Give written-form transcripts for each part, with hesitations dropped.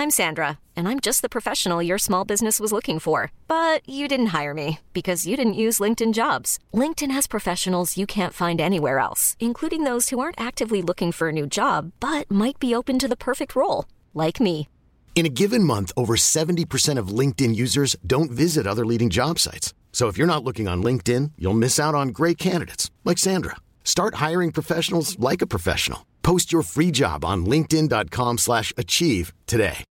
I'm Sandra, and I'm just the professional your small business was looking for. But you didn't hire me because you didn't use LinkedIn Jobs. LinkedIn has professionals you can't find anywhere else, including those who aren't actively looking for a new job, but might be open to the perfect role, like me. In a given month, over 70% of LinkedIn users don't visit other leading job sites. So if you're not looking on LinkedIn, you'll miss out on great candidates like Sandra. Start hiring professionals like a professional. Post your free job on linkedin.com/achieve today.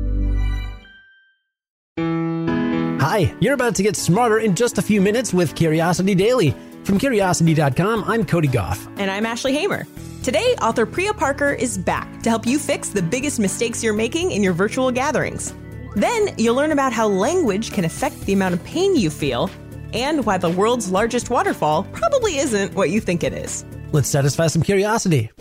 Hi, you're about to get smarter in just a few minutes with Curiosity Daily. From Curiosity.com, I'm Cody Goff. And I'm Ashley Hamer. Today, author Priya Parker is back to help you fix the biggest mistakes you're making in your virtual gatherings. Then, you'll learn about how language can affect the amount of pain you feel and why the world's largest waterfall probably isn't what you think it is. Let's satisfy some curiosity.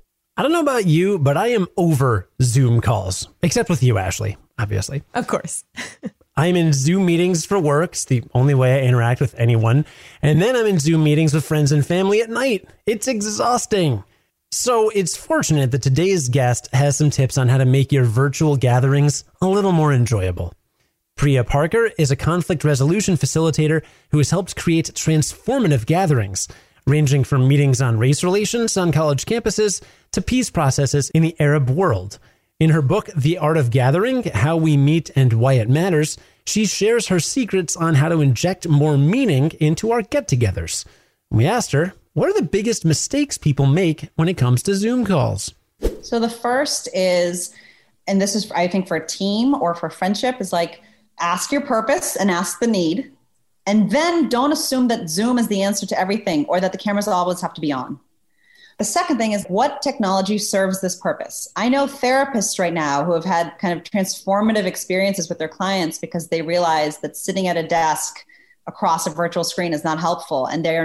I don't know about you, but I am over Zoom calls. Except with you, Ashley, obviously. Of course. I'm in Zoom meetings for work. It's the only way I interact with anyone. And then I'm in Zoom meetings with friends and family at night. It's exhausting. So it's fortunate that today's guest has some tips on how to make your virtual gatherings a little more enjoyable. Priya Parker is a conflict resolution facilitator who has helped create transformative gatherings, ranging from meetings on race relations on college campuses to peace processes in the Arab world. In her book, The Art of Gathering, How We Meet and Why It Matters, she shares her secrets on how to inject more meaning into our get-togethers. We asked her, what are the biggest mistakes people make when it comes to Zoom calls? So the first is, and this is, I think, for a team or for friendship, is like, ask your purpose and ask the need. And then don't assume that Zoom is the answer to everything or that the cameras always have to be on. The second thing is, what technology serves this purpose? I know therapists right now who have had kind of transformative experiences with their clients because they realize that sitting at a desk across a virtual screen is not helpful. And they're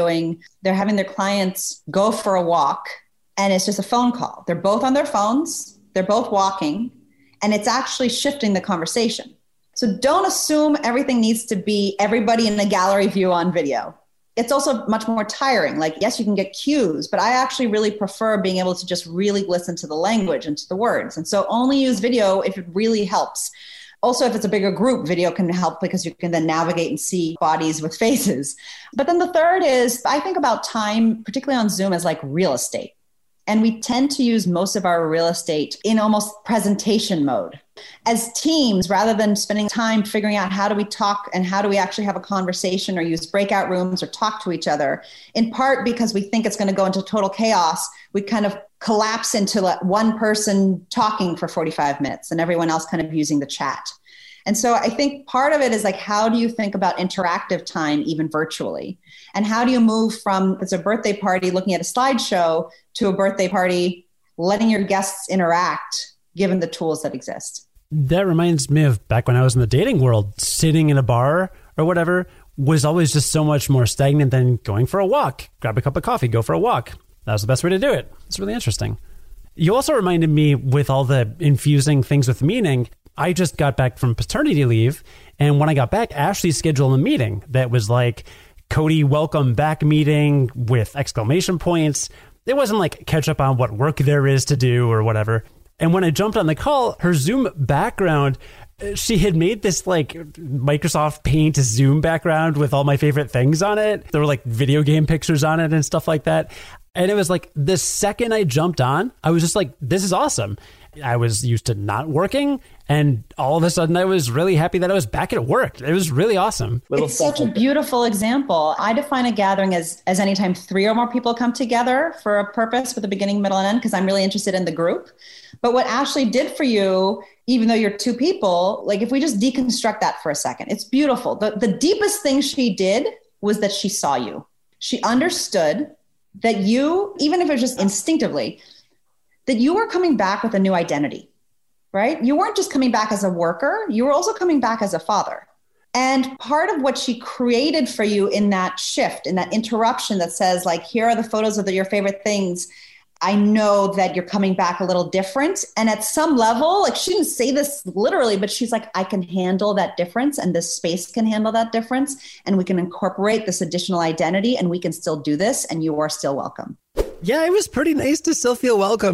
having their clients go for a walk, and it's just a phone call. They're both on their phones, they're both walking, and it's actually shifting the conversation. So don't assume everything needs to be everybody in a gallery view on video. It's also much more tiring. Like, yes, you can get cues, but I actually really prefer being able to just really listen to the language and to the words. And so only use video if it really helps. Also, if it's a bigger group, video can help because you can then navigate and see bodies with faces. But then the third is, I think about time, particularly on Zoom, as like real estate. And we tend to use most of our real estate in almost presentation mode. As teams, rather than spending time figuring out how do we talk and how do we actually have a conversation or use breakout rooms or talk to each other, in part because we think it's going to go into total chaos, we kind of collapse into one person talking for 45 minutes and everyone else kind of using the chat. And so I think part of it is like, how do you think about interactive time, even virtually? And how do you move from, it's a birthday party looking at a slideshow, to a birthday party letting your guests interact given the tools that exist? That reminds me of back when I was in the dating world. Sitting in a bar or whatever was always just so much more stagnant than going for a walk. Grab a cup of coffee, go for a walk. That was the best way to do it. It's really interesting. You also reminded me, with all the infusing things with meaning, I just got back from paternity leave. And when I got back, Ashley scheduled a meeting that was like, Cody, welcome back meeting with exclamation points. It wasn't like catch up on what work there is to do or whatever. And when I jumped on the call, her Zoom background, she had made this like Microsoft Paint Zoom background with all my favorite things on it. There were like video game pictures on it and stuff like that. And it was like the second I jumped on, I was just like, this is awesome. I was used to not working, and all of a sudden I was really happy that I was back at work. It was really awesome. It's such a beautiful example. I define a gathering as anytime 3 or more people come together for a purpose with a beginning, middle, and end, because I'm really interested in the group. But what Ashley did for you, even though you're 2 people, like if we just deconstruct that for a second, it's beautiful. The deepest thing she did was that she saw you. She understood that you, even if it was just instinctively, that you were coming back with a new identity, right? You weren't just coming back as a worker, you were also coming back as a father. And part of what she created for you in that shift, in that interruption that says like, here are the photos of your favorite things. I know that you're coming back a little different. And at some level, like she didn't say this literally, but she's like, I can handle that difference and this space can handle that difference. And we can incorporate this additional identity and we can still do this and you are still welcome. Yeah, it was pretty nice to still feel welcome.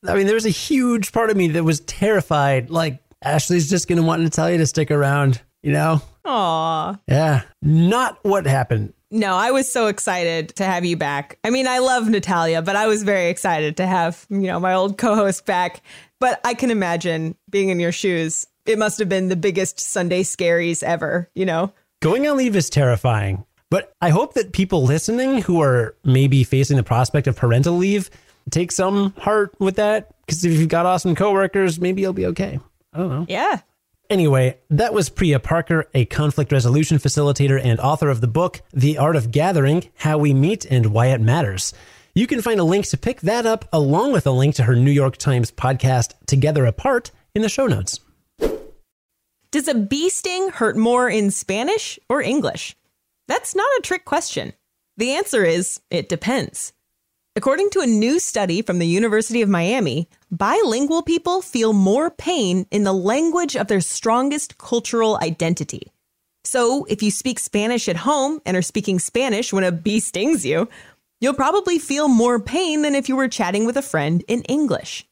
I mean, there was a huge part of me that was terrified. Like, Ashley's just going to want Natalia to stick around, you know? Aw. Yeah. Not what happened. No, I was so excited to have you back. I mean, I love Natalia, but I was very excited to have, my old co-host back. But I can imagine being in your shoes. It must have been the biggest Sunday scaries ever, Going on leave is terrifying. But I hope that people listening who are maybe facing the prospect of parental leave take some heart with that. Because if you've got awesome coworkers, maybe you'll be okay. I don't know. Yeah. Anyway, that was Priya Parker, a conflict resolution facilitator and author of the book, The Art of Gathering, How We Meet and Why It Matters. You can find a link to pick that up along with a link to her New York Times podcast, Together Apart, in the show notes. Does a bee sting hurt more in Spanish or English? That's not a trick question. The answer is, it depends. According to a new study from the University of Miami, bilingual people feel more pain in the language of their strongest cultural identity. So if you speak Spanish at home and are speaking Spanish when a bee stings you, you'll probably feel more pain than if you were chatting with a friend in English.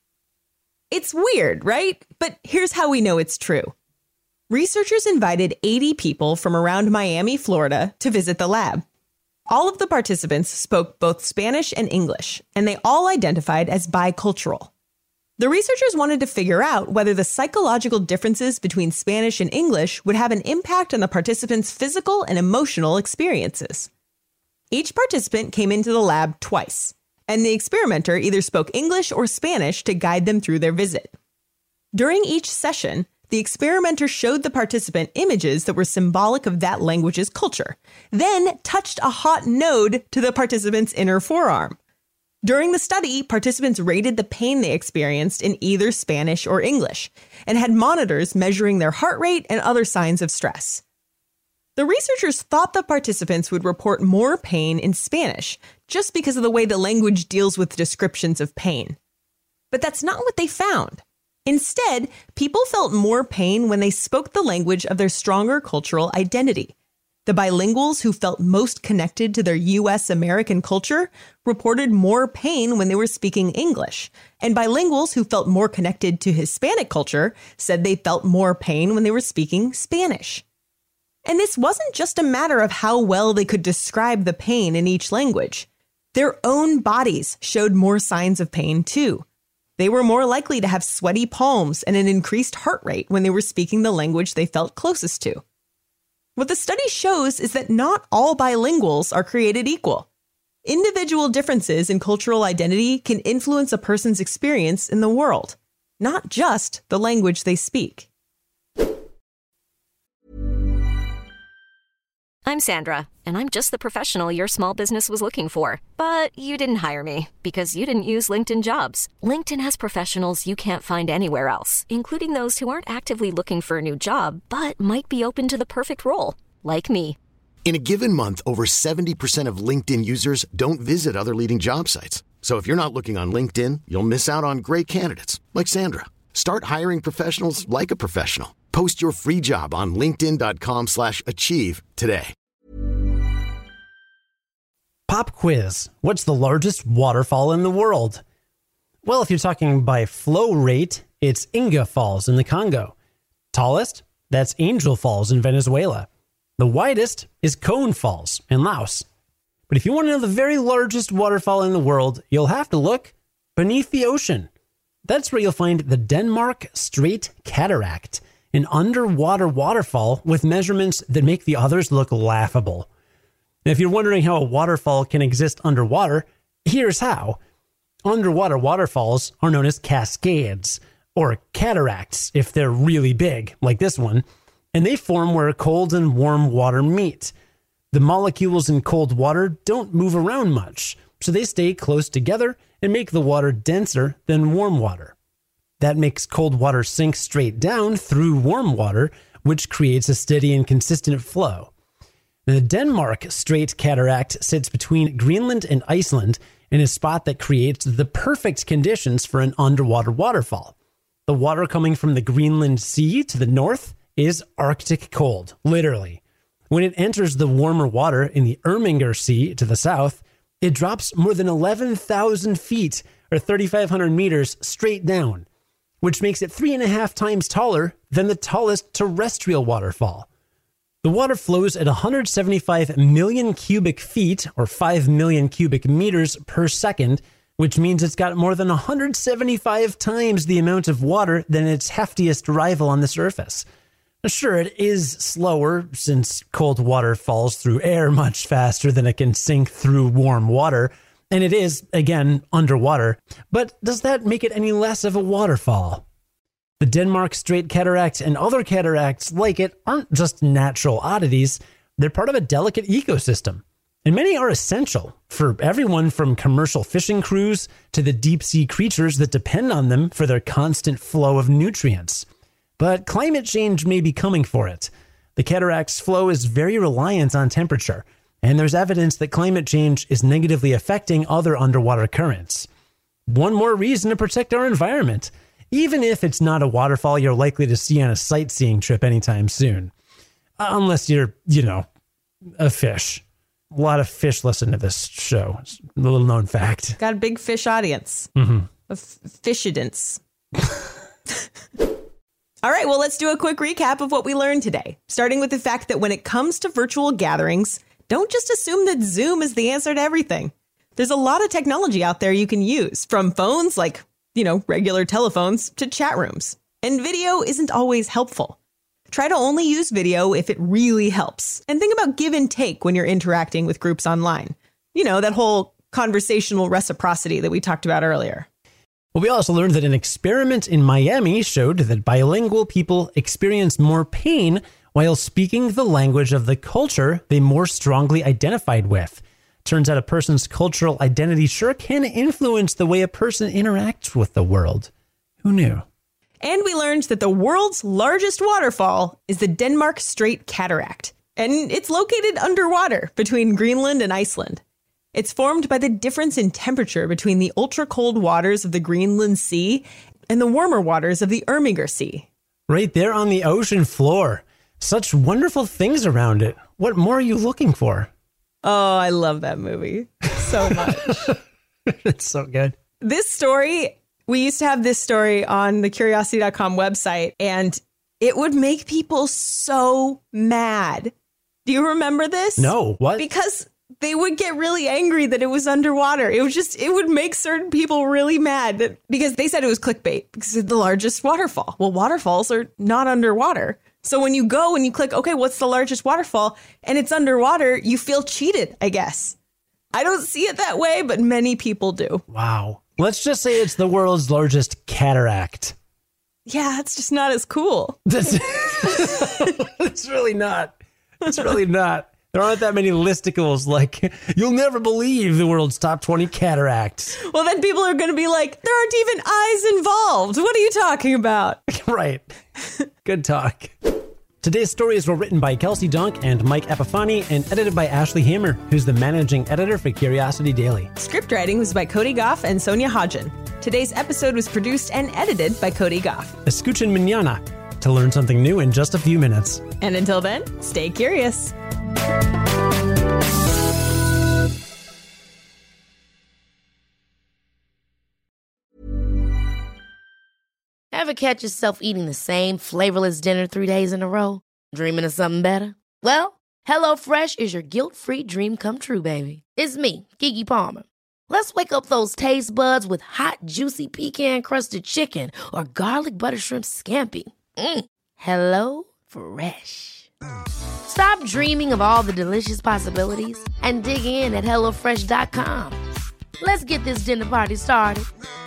It's weird, right? But here's how we know it's true. Researchers invited 80 people from around Miami, Florida, to visit the lab. All of the participants spoke both Spanish and English, and they all identified as bicultural. The researchers wanted to figure out whether the psychological differences between Spanish and English would have an impact on the participants' physical and emotional experiences. Each participant came into the lab twice, and the experimenter either spoke English or Spanish to guide them through their visit. During each session, the experimenter showed the participant images that were symbolic of that language's culture, then touched a hot node to the participant's inner forearm. During the study, participants rated the pain they experienced in either Spanish or English, and had monitors measuring their heart rate and other signs of stress. The researchers thought the participants would report more pain in Spanish, just because of the way the language deals with descriptions of pain. But that's not what they found. Instead, people felt more pain when they spoke the language of their stronger cultural identity. The bilinguals who felt most connected to their U.S. American culture reported more pain when they were speaking English, and bilinguals who felt more connected to Hispanic culture said they felt more pain when they were speaking Spanish. And this wasn't just a matter of how well they could describe the pain in each language. Their own bodies showed more signs of pain, too. They were more likely to have sweaty palms and an increased heart rate when they were speaking the language they felt closest to. What the study shows is that not all bilinguals are created equal. Individual differences in cultural identity can influence a person's experience in the world, not just the language they speak. I'm Sandra, and I'm just the professional your small business was looking for. But you didn't hire me because you didn't use LinkedIn Jobs. LinkedIn has professionals you can't find anywhere else, including those who aren't actively looking for a new job, but might be open to the perfect role, like me. In a given month, over 70% of LinkedIn users don't visit other leading job sites. So if you're not looking on LinkedIn, you'll miss out on great candidates like Sandra. Start hiring professionals like a professional. Post your free job on linkedin.com/achieve today. Pop quiz. What's the largest waterfall in the world? Well, if you're talking by flow rate, it's Inga Falls in the Congo. Tallest? That's Angel Falls in Venezuela. The widest is Cone Falls in Laos. But if you want to know the very largest waterfall in the world, you'll have to look beneath the ocean. That's where you'll find the Denmark Strait Cataract, an underwater waterfall with measurements that make the others look laughable. Now, if you're wondering how a waterfall can exist underwater, here's how. Underwater waterfalls are known as cascades, or cataracts if they're really big, like this one, and they form where cold and warm water meet. The molecules in cold water don't move around much, so they stay close together and make the water denser than warm water. That makes cold water sink straight down through warm water, which creates a steady and consistent flow. The Denmark Strait Cataract sits between Greenland and Iceland in a spot that creates the perfect conditions for an underwater waterfall. The water coming from the Greenland Sea to the north is Arctic cold, literally. When it enters the warmer water in the Irminger Sea to the south, it drops more than 11,000 feet, or 3,500 meters straight down, which makes it 3.5 times taller than the tallest terrestrial waterfall. The water flows at 175 million cubic feet, or 5 million cubic meters per second, which means it's got more than 175 times the amount of water than its heftiest rival on the surface. Sure, it is slower since cold water falls through air much faster than it can sink through warm water, and it is, again, underwater. But does that make it any less of a waterfall? The Denmark Strait Cataract and other cataracts like it aren't just natural oddities, they're part of a delicate ecosystem. And many are essential for everyone from commercial fishing crews to the deep-sea creatures that depend on them for their constant flow of nutrients. But climate change may be coming for it. The cataract's flow is very reliant on temperature, and there's evidence that climate change is negatively affecting other underwater currents. One more reason to protect our environment, even if it's not a waterfall you're likely to see on a sightseeing trip anytime soon. Unless you're, a fish. A lot of fish listen to this show. It's a little known fact. Got a big fish audience. Of fishidence. All right, well, let's do a quick recap of what we learned today, starting with the fact that when it comes to virtual gatherings, don't just assume that Zoom is the answer to everything. There's a lot of technology out there you can use, from phones like, regular telephones to chat rooms. And video isn't always helpful. Try to only use video if it really helps. And think about give and take when you're interacting with groups online. That whole conversational reciprocity that we talked about earlier. Well, we also learned that an experiment in Miami showed that bilingual people experience more pain while speaking the language of the culture they more strongly identified with. Turns out a person's cultural identity sure can influence the way a person interacts with the world. Who knew? And we learned that the world's largest waterfall is the Denmark Strait Cataract, and it's located underwater between Greenland and Iceland. It's formed by the difference in temperature between the ultra-cold waters of the Greenland Sea and the warmer waters of the Irminger Sea. Right there on the ocean floor. Such wonderful things around it. What more are you looking for? Oh, I love that movie so much. It's so good. This story, we used to have this story on the Curiosity.com website, and it would make people so mad. Do you remember this? No, what? Because they would get really angry that it was underwater. It would make certain people really mad because they said it was clickbait because it's the largest waterfall. Well, waterfalls are not underwater. So when you go and you click, okay, what's the largest waterfall? And it's underwater, you feel cheated, I guess. I don't see it that way, but many people do. Wow. Let's just say it's the world's largest cataract. Yeah, it's just not as cool. It's really not. It's really not. There aren't that many listicles like, you'll never believe the world's top 20 cataracts. Well, then people are going to be like, there aren't even eyes involved. What are you talking about? Right. Good talk. Today's stories were written by Kelsey Dunk and Mike Epifani and edited by Ashley Hammer, who's the managing editor for Curiosity Daily. Script writing was by Cody Goff and Sonia Hodgen. Today's episode was produced and edited by Cody Goff. Escuchen mañana to learn something new in just a few minutes. And until then, stay curious. Ever catch yourself eating the same flavorless dinner 3 days in a row? Dreaming of something better? Well, HelloFresh is your guilt-free dream come true, baby. It's me, Keke Palmer. Let's wake up those taste buds with hot, juicy pecan-crusted chicken or garlic butter shrimp scampi. Hello Fresh. Stop dreaming of all the delicious possibilities and dig in at HelloFresh.com. Let's get this dinner party started.